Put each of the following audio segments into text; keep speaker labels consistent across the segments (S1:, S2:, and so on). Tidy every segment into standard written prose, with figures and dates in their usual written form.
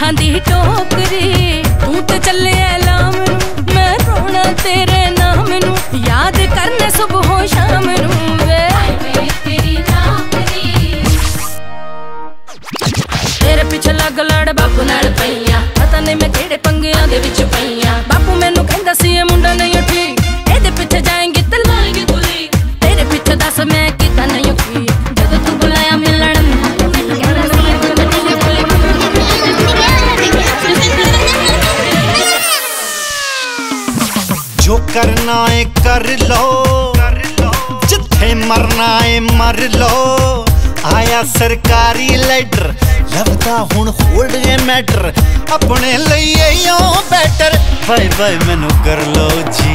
S1: दुखां दी टोकरी तू ते चले लाम मैं रोना तेरे नाम नू याद करने सुबह शाम नू वे तेरी नौकरी तेरे पीछे लग लड़ बापू नाल पईया पता नहीं मैं केड़े पंगियां दे विच पईया बापू मैनू कहंदा सी ए मुंडा नहीं ठीक एदे पीछे जाएंगे ते लाएंगे गोली तेरे पीछे दस मैं कीता नहीं की जद तू बुलाया मिलण
S2: जो करना है कर लो जिथे मरना है मर लो आया सरकारी लेटर लभदा हुण होल्ड है मैटर अपने लिए यो बेटर बाय बाय मैनू कर लो जी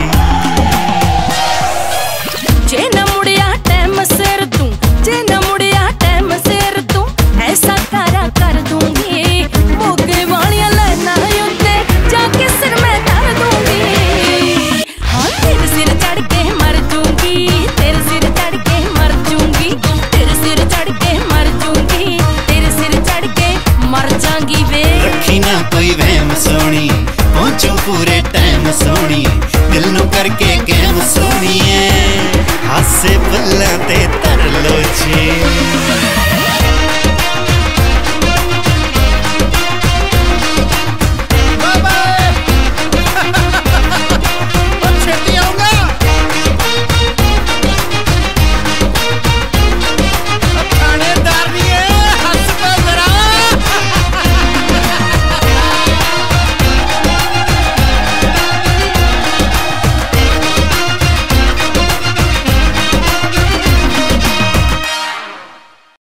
S1: जे न मुड़िया टाइम सिर तू जे न मुड़िया टाइम सिर तू ऐसा करा कर दूंगी मोगे वालियां लाना उत्ते जाके सिर में धर दूंगी हाँ तेरे सिर चढ़ के मर जूंगी तेरे सिर चढ़ के मर जूंगी तेरे सिर चढ़ के मर जूंगी तेरे सिर चढ़ के मर जाऊंगी वे
S2: रखी ना कोई वहम सोनी पहुंचो पूरे टाइम सोनी दिल नु करके गेम सोनी है हासे पल्ला ते तर लो जी।